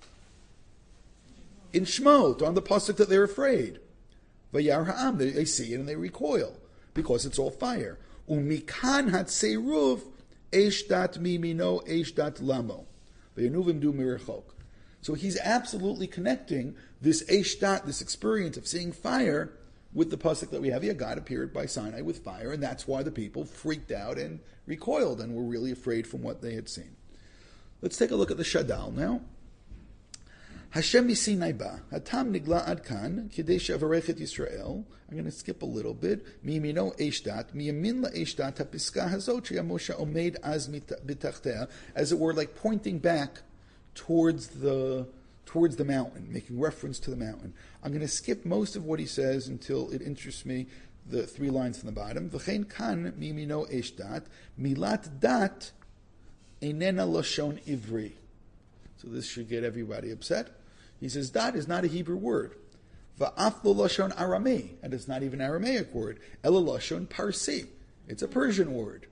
In Shemot, on the pasuk that they're afraid. Vayar ha'am, they, they see it and they recoil because it's all fire. Umikan hatseruv esh dat mimino esh dat lamo. V'yanuvim du mirachok. So he's absolutely connecting this Eishtat, this experience of seeing fire, with the pasuk that we have here. God appeared by Sinai with fire, and that's why the people freaked out and recoiled and were really afraid from what they had seen. Let's take a look at the Shadal now. Hashem misinai ba, hatam nigla ad kan, kidei she'avarech et Yisrael. I'm going to skip a little bit. Miyamino Eishtat, miyamin la Eishtat, hapiska hazot she'amosha omed az bitachtea, as it were, like pointing back towards the towards the mountain, making reference to the mountain. I'm going to skip most of what he says until it interests me, the three lines from the bottom. V'chein kan mimino eshdat, milat dat einena lashon ivri. So this should get everybody upset. He says dat is not a Hebrew word. Va'af lo lashon Aramei, and it's not even an Aramaic word. Ela lashon Parsi. It's a Persian word.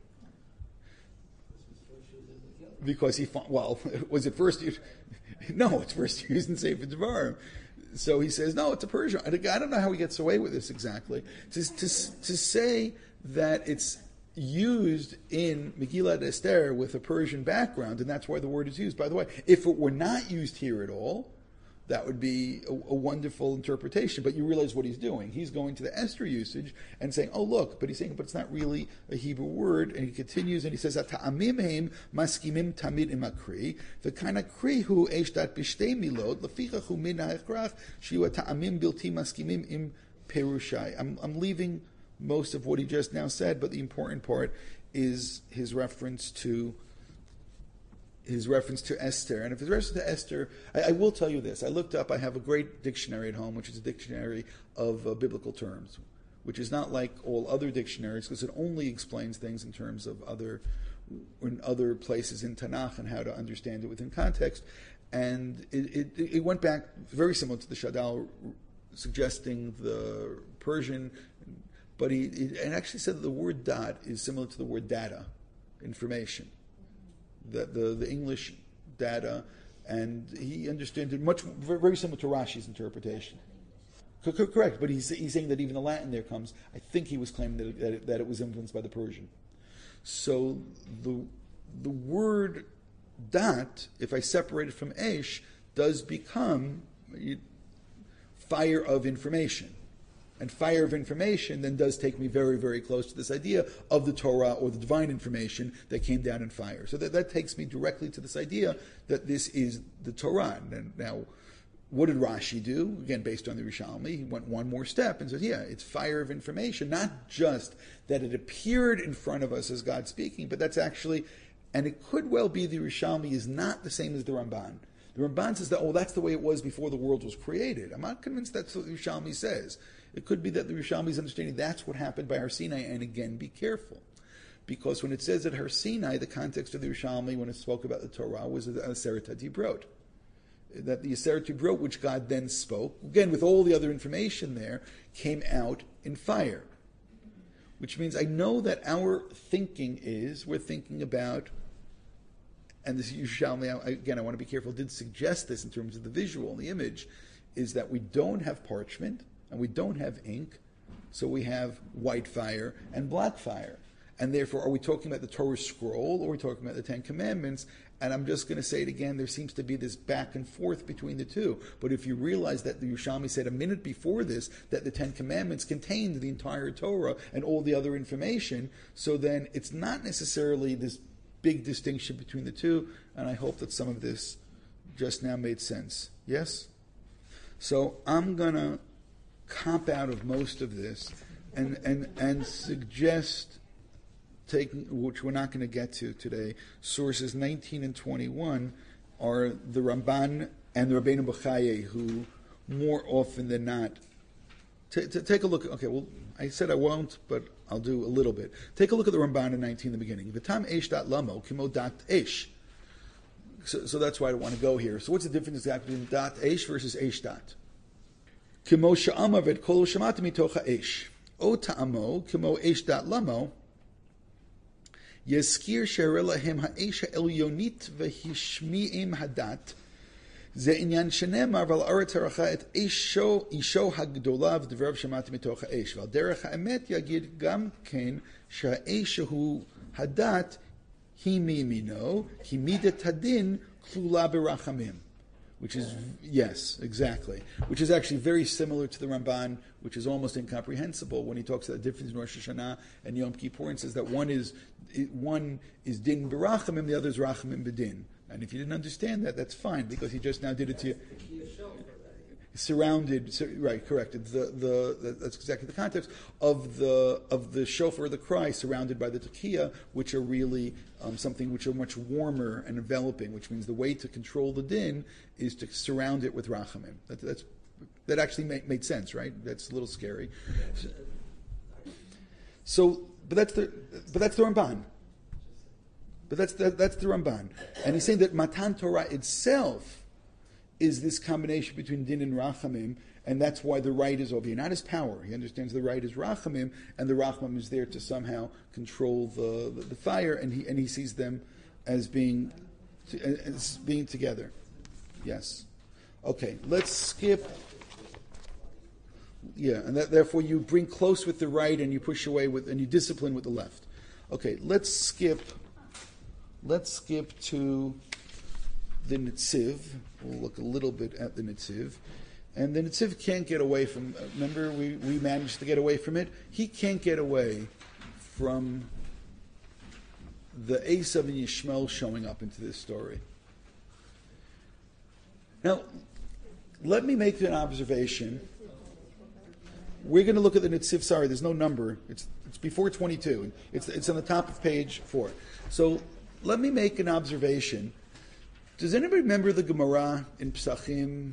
Because he, well, was it first used? No, it's first used in Sefer Devarim. So he says, no, it's a Persian. I don't know how he gets away with this exactly. To, to, to say that it's used in Megillat Esther with a Persian background, and that's why the word is used. By the way, if it were not used here at all, that would be a, a wonderful interpretation. But you realize what he's doing. He's going to the Esther usage and saying, oh, look, but he's saying, but it's not really a Hebrew word. And he continues and he says, Ta'amim heim maskimim tamid im akri, v'kana kri hu eshdat b'shtei milot, lefichach hu min ha'echrach, shiu ta'amim bilti maskimim im perushai. I'm, I'm leaving most of what he just now said, but the important part is his reference to his reference to Esther. And if his reference to Esther, I, I will tell you this. I looked up, I have a great dictionary at home, which is a dictionary of uh, biblical terms, which is not like all other dictionaries, because it only explains things in terms of other in other places in Tanakh and how to understand it within context. And it, it, it went back very similar to the Shadal, suggesting the Persian, but he it, and actually said that the word dot is similar to the word data, information. The, the the English data, and he understood it much very similar to Rashi's interpretation. Correct, but he's he's saying that even the Latin there comes. I think he was claiming that it, that it, that it was influenced by the Persian. So the the word dat, if I separate it from esh, does become fire of information. And fire of information then does take me very, very close to this idea of the Torah or the divine information that came down in fire. So that, that takes me directly to this idea that this is the Torah. And now, what did Rashi do? Again, based on the Rishalmi, he went one more step and said, yeah, it's fire of information, not just that it appeared in front of us as God speaking, but that's actually, and it could well be the Rishalmi is not the same as the Ramban. The Ramban says that, oh, that's the way it was before the world was created. I'm not convinced that's what the Yerushalmi says. It could be that the Yerushalmi is understanding that's what happened by Har Sinai, and again, be careful. Because when it says at Har Sinai, the context of the Yerushalmi, when it spoke about the Torah, was the Aseret HaDibrot. That the Aseret HaDibrot, which God then spoke, again, with all the other information there, came out in fire. Which means I know that our thinking is, we're thinking about, and this Yerushalmi, again, I want to be careful, did suggest this in terms of the visual, the image, is that we don't have parchment, and we don't have ink, so we have white fire and black fire. And therefore, are we talking about the Torah scroll, or are we talking about the Ten Commandments? And I'm just going to say it again, there seems to be this back and forth between the two. But if you realize that the Yerushalmi said a minute before this that the Ten Commandments contained the entire Torah and all the other information, so then it's not necessarily this big distinction between the two, and I hope that some of this just now made sense. Yes? So I'm going to cop out of most of this and, and, and suggest... taking, which we're not going to get to today, sources nineteen and twenty-one are the Ramban and the Rabbeinu Bechaye, who more often than not, t- t- take a look, okay, well, I said I won't, but I'll do a little bit. Take a look at the Ramban in nineteen in the beginning. V'tam esh dat lamo, kimo dat esh. So, so that's why I don't want to go here. So what's the difference exactly between dat esh versus esh dat? Kimo sha'ama v'et kol shamata mitocha esh. O ta'amo, kimo esh dat lamo, Yeskir sherelahem ha'esha elyonit v'hishmi'im hadat ze inyan shenemar v'al aretz haracha et esho isho hagdola v'dverav shemati mitoch ha'esh v'al derech ha'emet yagid gam ken sha'esha hu hadat hi mimino hi midat hadin klula berachamim. Which is, yes, exactly. Which is actually very similar to the Ramban, which is almost incomprehensible when he talks about the difference in Rosh Hashanah and Yom Kippur and says that one is one is din berachamim, the other is rachamim bedin. And if you didn't understand that, that's fine, because he just now did it to you. Surrounded, right, correct. The, the, the that's exactly the context of the of the shofar, the cry, surrounded by the tekiah, which are really um, something which are much warmer and enveloping. Which means the way to control the din is to surround it with rachamim. That, that's that actually made, made sense, right? That's a little scary. So, so, but that's the but that's the Ramban. But that's the, that's the Ramban, and he's saying that Matan Torah itself is this combination between din and rachamim, and that's why the right is over here. Not his power. He understands the right is rachamim, and the rachamim is there to somehow control the, the, the fire, and he and he sees them as being as being together. Yes. Okay. Let's skip. Yeah, and that, therefore you bring close with the right, and you push away with, and you discipline with the left. Okay. Let's skip. Let's skip to the Netziv. We'll look a little bit at the Netziv. And the Netziv can't get away from, remember we, we managed to get away from it? He can't get away from the Esav and Yishmael showing up into this story. Now, let me make an observation. We're going to look at the Netziv, sorry, there's no number. It's it's before twenty-two. It's, it's on the top of page four. So let me make an observation. Does anybody remember the Gemara in Psachim?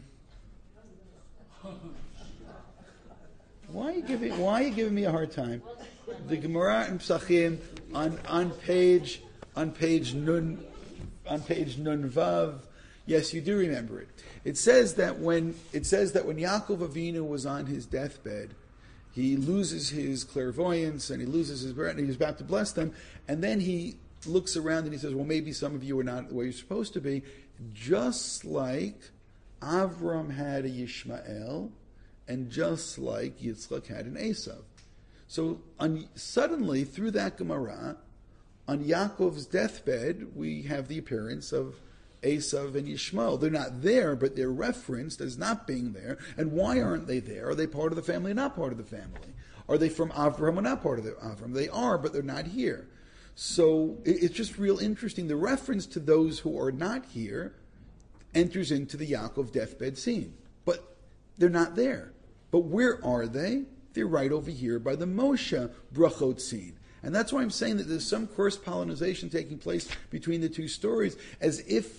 Why are you giving Why are you giving me a hard time? The Gemara in Psachim on on page on page Nun on page Nun Vav. Yes, you do remember it. It says that when it says that when Yaakov Avinu was on his deathbed, he loses his clairvoyance and he loses his breath, and he was about to bless them, and then he looks around and he says, well, maybe some of you are not the way you're supposed to be, just like Avram had a Yishmael, and just like Yitzchak had an Esav. So on, suddenly, through that Gemara, on Yaakov's deathbed, we have the appearance of Esav and Yishmael. They're not there, but they're referenced as not being there. And why aren't they there? Are they part of the family or not part of the family? Are they from Avram or not part of the Avram? They are, but they're not here. So it's just real interesting. The reference to those who are not here enters into the Yaakov deathbed scene. But they're not there. But where are they? They're right over here by the Moshe brachot scene. And that's why I'm saying that there's some cross-pollination taking place between the two stories, as if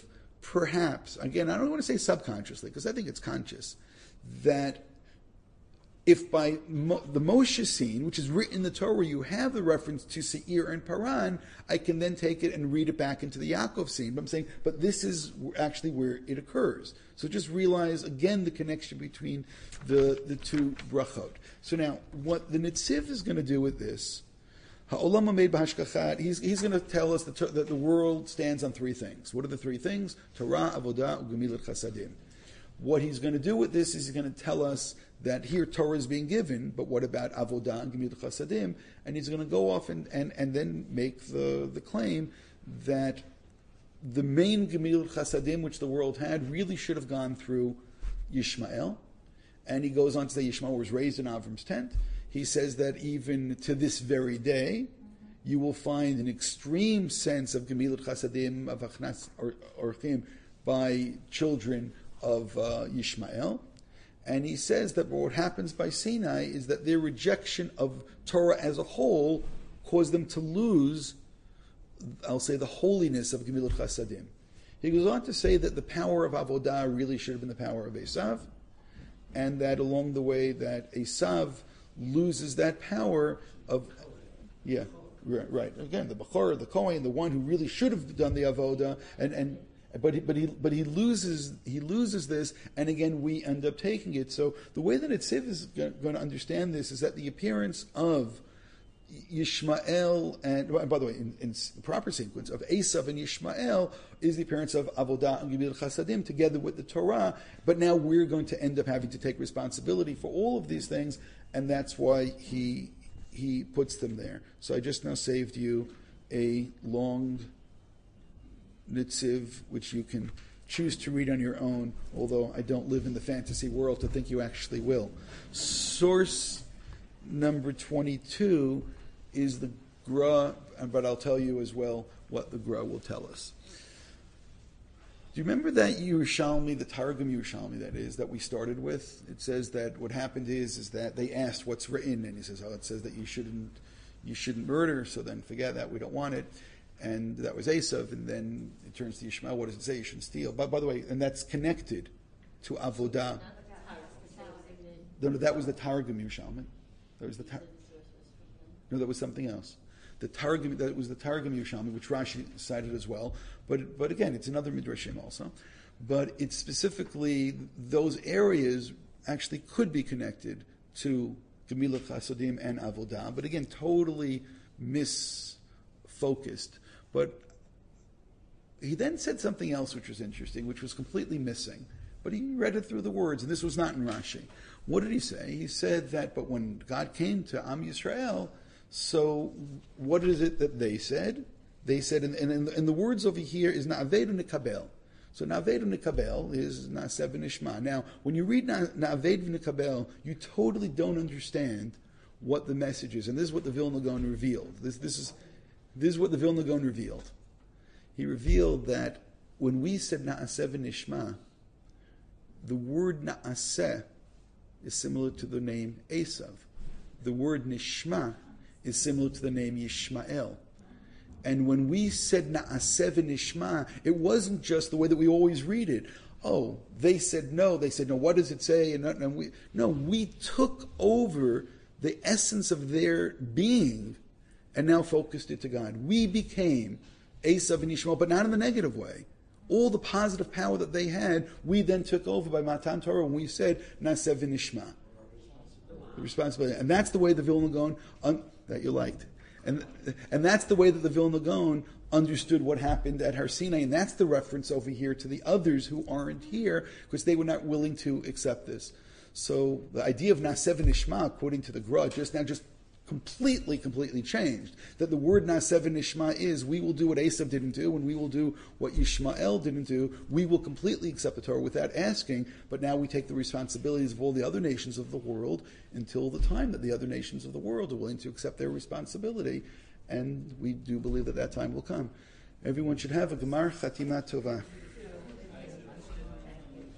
perhaps, again, I don't want to say subconsciously, because I think it's conscious, that if by Mo, the Moshe scene, which is written in the Torah, where you have the reference to Seir and Paran, I can then take it and read it back into the Yaakov scene. But I'm saying, but this is actually where it occurs. So just realize, again, the connection between the, the two brachot. So now, what the Netziv is going to do with this, Ha'olam hameid b'hashkachat, he's, he's going to tell us that, that the world stands on three things. What are the three things? Torah, Avodah, Ugemilut Chasadim. What he's going to do with this is he's going to tell us that here Torah is being given, but what about Avodah and Gemilut Chasadim? And he's going to go off and, and, and then make the, the claim that the main Gemilut Chasadim which the world had really should have gone through Yishmael. And he goes on to say Yishmael was raised in Avram's tent. He says that even to this very day, you will find an extreme sense of Gemilut Chasadim, of Achnas Orchim, by children of uh, Yishmael. And he says that what happens by Sinai is that their rejection of Torah as a whole caused them to lose, I'll say, the holiness of Gemilut Chasadim. He goes on to say that the power of Avodah really should have been the power of Esav, and that along the way that Esav loses that power of, yeah, right, right. Again, the Bechor, the Kohen, the one who really should have done the Avodah, and, and But he, but he but he loses he loses this, and again we end up taking it. So the way that Netziv is going to understand this is that the appearance of Yishmael and, by the way, in, in proper sequence of Esav and Yishmael is the appearance of Avodah and Gemilut Chasadim together with the Torah. But now we're going to end up having to take responsibility for all of these things, and that's why he he puts them there. So I just now saved you a long Netziv, which you can choose to read on your own, although I don't live in the fantasy world to think you actually will. Source number twenty-two is the Gra, but I'll tell you as well what the Gra will tell us. Do you remember that Yerushalmi, the Targum Yerushalmi that is, that we started with? It says that what happened is, is that they asked what's written, and he says, oh, it says that you shouldn't, you shouldn't murder, so then forget that, we don't want it. And that was Esav, and then it turns to Yishmael. What does it say? You shouldn't steal. But by the way, and that's connected to Avodah. No, no, that was the Targum Yerushalmi. That was the tar- No, that was something else. The Targum, that was the Targum Yerushalmi, which Rashi cited as well. But but again, it's another midrashim also. But it's specifically those areas actually could be connected to Gemilut Chasadim and Avodah. But again, totally misfocused. But he then said something else which was interesting, which was completely missing. But he read it through the words, and this was not in Rashi. What did he say? He said that, but when God came to Am Yisrael, so what is it that they said? They said, and, and, and the words over here is Na'avedu Nikabel. So Na'avedu Nikabel is Na'aseh v'nishma. Now, when you read Na'avedu Nikabel, you totally don't understand what the message is. And this is what the Vilna Gaon revealed. This, this is... This is what the Vilna Gaon revealed. He revealed that when we said Na'aseh v'nishma, the word Na'aseh is similar to the name Esav. The word Nishma is similar to the name Yishmael. And when we said Na'aseh v'nishma, it wasn't just the way that we always read it. Oh, they said no. They said no. What does it say? And, and we no, we took over the essence of their being and now focused it to God. We became Esav and Yishmael, but not in the negative way. All the positive power that they had, we then took over by Matan Torah when we said Na'aseh v'nishma. The responsibility. And that's the way the Vilna Gaon, un- that you liked. And and that's the way that the Vilna Gaon understood what happened at Har Sinai, and that's the reference over here to the others who aren't here, because they were not willing to accept this. So the idea of Na'aseh v'nishma, according to the Gra, just now just completely, completely changed. That the word Na'aseh v'nishma is, we will do what Esav didn't do, and we will do what Yishmael didn't do. We will completely accept the Torah without asking, but now we take the responsibilities of all the other nations of the world until the time that the other nations of the world are willing to accept their responsibility. And we do believe that that time will come. Everyone should have a Gemar Chatima Tova.